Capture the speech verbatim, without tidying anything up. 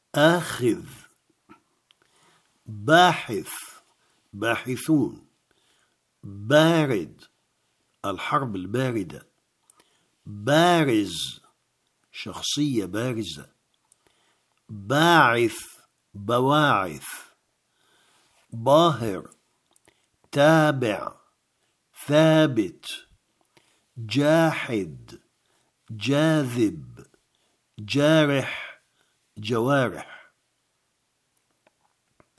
آخذ. باحث، باحثون. بارد، الحرب الباردة. بارز، شخصية بارزة. باعث، بواعث. باهر، تابع، ثابت. جاحد، جاذب. جارح، جوارح.